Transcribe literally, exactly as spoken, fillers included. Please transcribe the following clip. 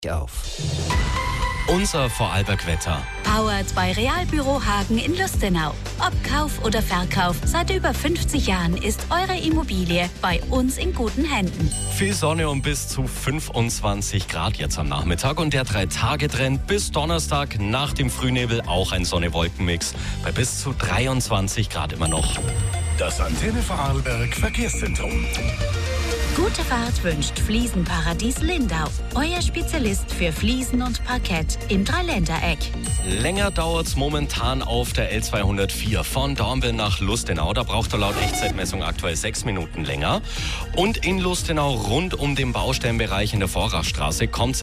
auf. Unser Vorarlberg-Wetter. Powered bei Realbüro Hagen in Lustenau. Ob Kauf oder Verkauf, seit über fünfzig Jahren ist eure Immobilie bei uns in guten Händen. Viel Sonne und bis zu fünfundzwanzig Grad jetzt am Nachmittag. Und der Drei-Tage-Trend bis Donnerstag nach dem Frühnebel auch ein Sonne-Wolken-Mix bei bis zu dreiundzwanzig Grad immer noch. Das Antenne Vorarlberg Verkehrszentrum. Gute Fahrt wünscht Fliesenparadies Lindau. Euer Spezialist für Fliesen und Parkett im Dreiländereck. Länger dauert's momentan auf der L zweihundertvier von Dornbirn nach Lustenau. Da braucht er laut Echtzeitmessung aktuell sechs Minuten länger. Und in Lustenau rund um den Baustellenbereich in der Vorrachstraße kommt's